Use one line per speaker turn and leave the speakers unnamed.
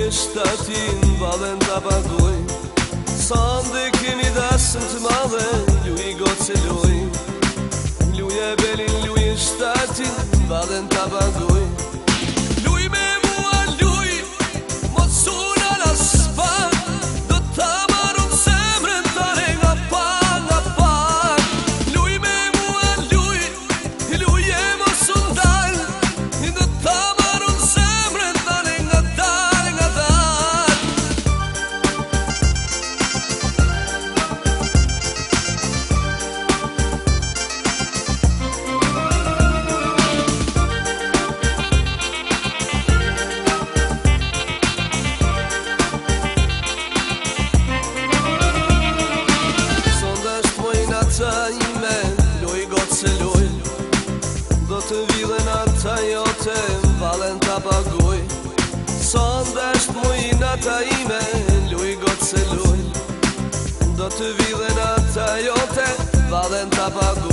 shtatin valen ta paguj. Sande kemi dasëm të madhe, luj gotë se luj. Luje belin, luj shtatin valen ta paguj. Luj me mua luj, mos una las pak. Do ta marun semrën tare nga pak. Luj me mua luj, luje mos undal. Do ta marun semrën tare nga dal, nga dal. Do të vidhen ata jote, valen ta paguj. Sonde është mujin ata ime, luj gotë se luj. Do të vidhen ata jote, valen ta paguj.